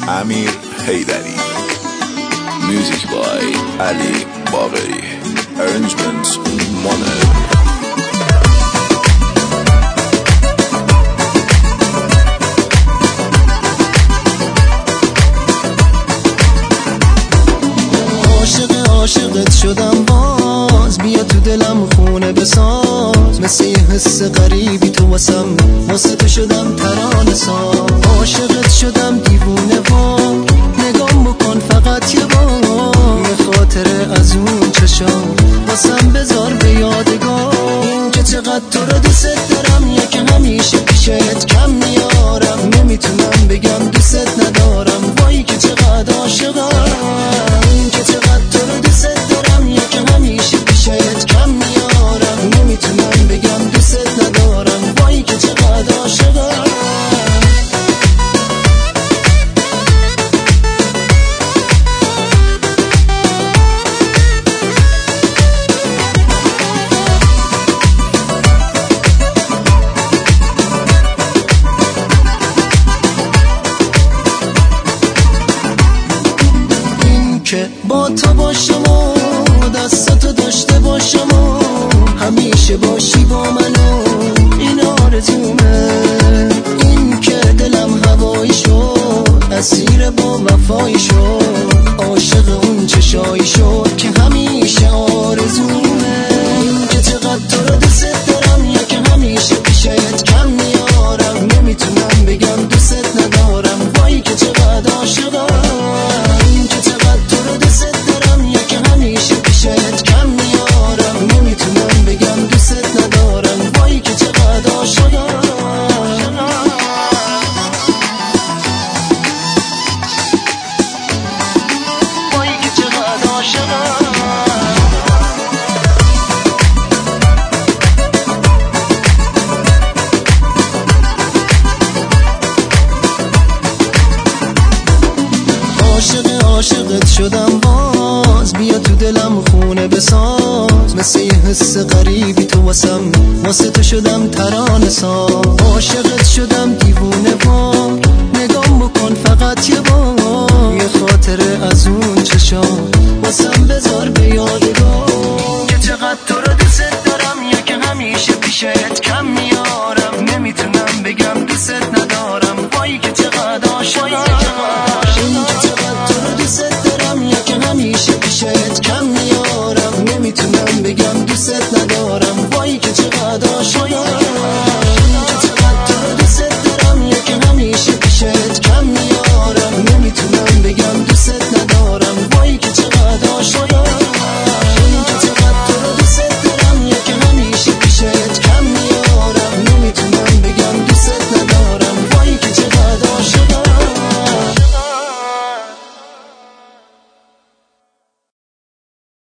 امیر حیدری. Music by علی باقری. Arrangements Mono. عاشقت شدم باز، بیا تو دلم خونه بساز، مثل یه حس غریبی تو واسه تو شدم ترانه ساز. عاشقت شدم دیوونه و نگام بکن فقط یه بار، یه خاطره از اون چشام واسم بذار به یادگار. این که چقدر تو رو دوست دارم، یه که همیشه پیشت کم میارم، نمیتونم بگم دوست ندارم، وای که چقدر عاشقم. این که چقدر تو رو دوست دارم، یه که همیشه پیشت کم میارم، نمیتونم بگم دوست ندارم، وای که چقدر عاشقم. که با تو باشم و دستاتو داشته باشم و همیشه باشی با منو، این آرزومه. این که دلم هوایی شد، اسیر با وفایی شد، عاشق اون چشایی شد که همیشه آرزومه. این که چقدر تو رو دوست دارم، یا که همیشه پیشت کم میارم، نمیتونم بگم دوست ندارم، وای که چقدر عاشقم. عاشقت شدم باز، بیا تو دلم خونه بساز، مثل یه حس غریبی تو واسه تو شدم ترانه ساز. عاشقت شدم